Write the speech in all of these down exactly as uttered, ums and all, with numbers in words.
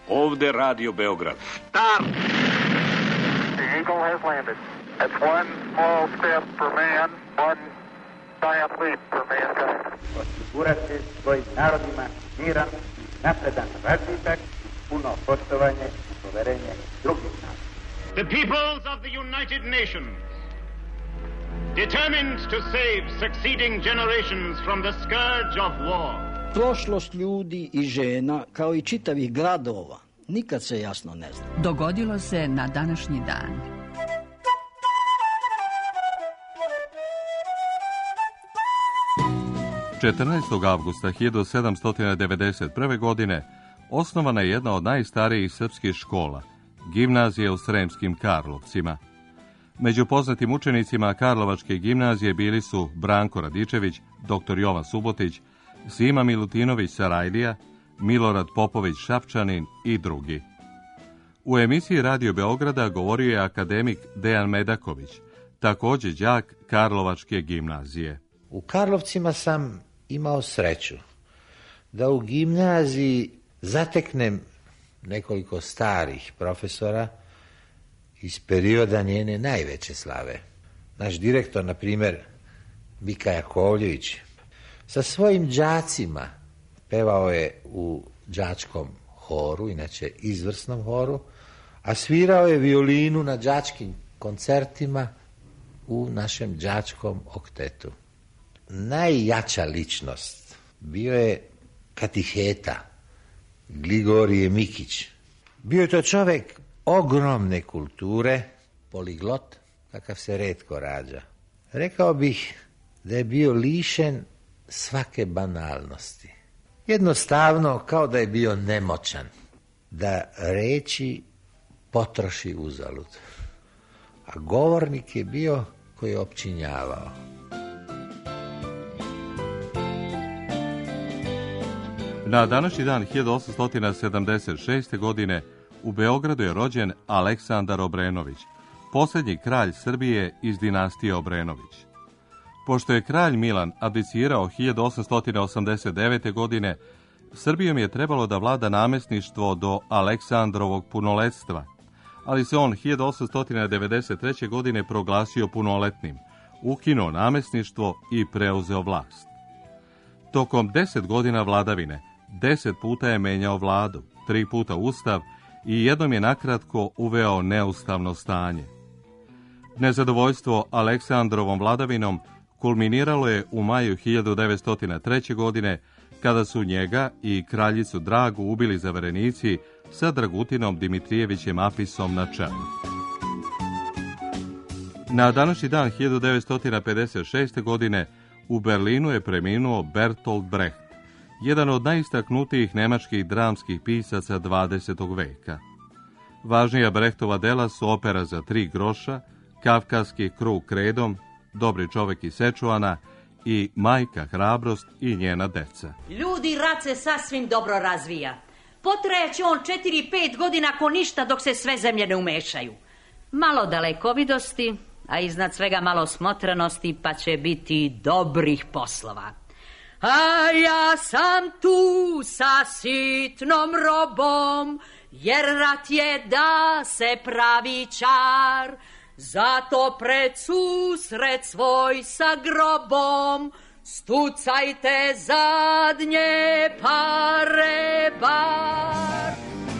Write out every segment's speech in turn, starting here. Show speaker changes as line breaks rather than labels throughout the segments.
Ovde Radio Beograd.
Start! The Eagle has landed. It's one small step for man, one giant leap for mankind.
Osigurati svojim narodima miran, napredan razvitak, puno poštovanje i poverenje drugih naroda.
The peoples of the United Nations, determined to save succeeding generations from the scourge of war.
Prošlost ljudi i žena, kao i čitavih gradova, nikad se jasno ne zna.
Dogodilo se na današnji dan.
četrnaestog avgusta hiljadu sedamsto devedeset prve. godine osnovana je jedna od najstarijih srpskih škola, gimnazija u Sremskim Karlovcima. Među poznatim učenicima Karlovačke gimnazije bili su Branko Radičević, doktor Jovan Subotić, Sima Milutinović Sarajlija, Milorad Popović Šapčanin i drugi. U emisiji Radio Beograda govorio je akademik Dejan Medaković, također đak Karlovačke gimnazije.
U Karlovcima sam imao sreću da u gimnaziji zateknem nekoliko starih profesora iz perioda njene najveće slave. Naš direktor, na primjer, Mika Jakovljević, sa svojim đacima pevao je u đačkom horu, inače izvrsnom horu, a svirao je violinu na đačkim koncertima u našem đačkom oktetu. Najjača ličnost bio je katiheta Gligorije Mikić. Bio je to čovjek ogromne kulture, poliglot, kakav se retko rađa. Rekao bih da je bio lišen svake banalnosti. Jednostavno, kao da je bio nemoćan, da reči potroši uzalud. A govornik je bio koji je opčinjavao.
Na današnji dan hiljadu osamsto sedamdeset šeste. godine u Beogradu je rođen Aleksandar Obrenović, posljednji kralj Srbije iz dinastije Obrenović. Pošto je kralj Milan abdicirao hiljadu osamsto osamdeset devete. godine, Srbijom je trebalo da vlada namjesništvo do Aleksandrovog punoletstva, ali se on hiljadu osamsto devedeset treće. godine proglasio punoletnim, ukinuo namjesništvo i preuzeo vlast. Tokom deset godina vladavine, deset puta je menjao vladu, tri puta ustav i jednom je nakratko uveo neustavno stanje. Nezadovoljstvo Aleksandrovom vladavinom kulminiralo je u maju hiljadu devetsto treće. godine, kada su njega i kraljicu Dragu ubili zaverenici sa Dragutinom Dimitrijevićem Apisom na čelu. Na današnji dan hiljadu devetsto pedeset šeste. godine u Berlinu je preminuo Bertolt Brecht, jedan od najistaknutijih nemačkih dramskih pisaca dvadesetog veka. Važnija Brechtova dela su opera za tri groša, Kafkaski krug kredom, Dobri čovek iz Sečuana i Majka hrabrost i njena deca.
Ljudi, rat se sasvim dobro razvija. Potrajaće on četiri pet godina ako ništa dok se sve zemlje ne umešaju. Malo dalekovidosti, a iznad svega malo smotrenosti, pa će biti dobrih poslova. A ja sam tu sa sitnom robom, jer rat je da se pravi čar. Zato pred susret svoj sa grobom stucajte zadnje pare bar.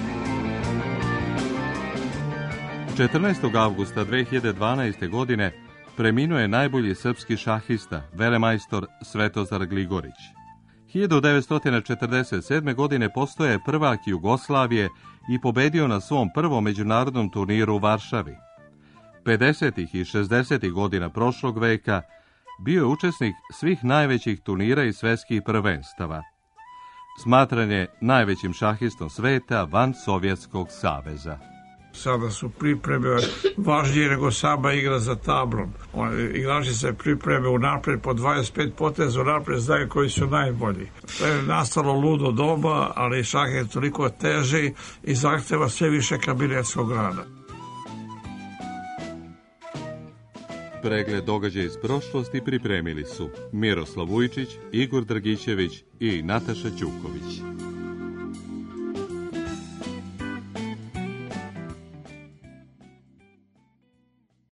četrnaestog avgusta dve hiljade dvanaeste. godine preminuo je najbolji srpski šahista, velemajstor Svetozar Gligorić. hiljadu devetsto četrdeset sedme. godine postao je prvak Jugoslavije i pobedio na svom prvom međunarodnom turniru u Varšavi. pedesetih i šezdesetih godina prošlog veka bio je učesnik svih najvećih turnira i svjetskih prvenstava. Smatran je najvećim šahistom sveta van Sovjetskog saveza.
Sada su pripreme važnije nego sama igra za tablom. Igrači se pripreme unapred po dvadeset pet poteza, unapred znaju koji su najbolji. To je nastalo ludo doba, ali šah je toliko teži i zahteva sve više kabinetskog rada.
Pregled događaja iz prošlosti pripremili su Miroslav Vujčić, Igor Dragićević i Nataša Ćuković.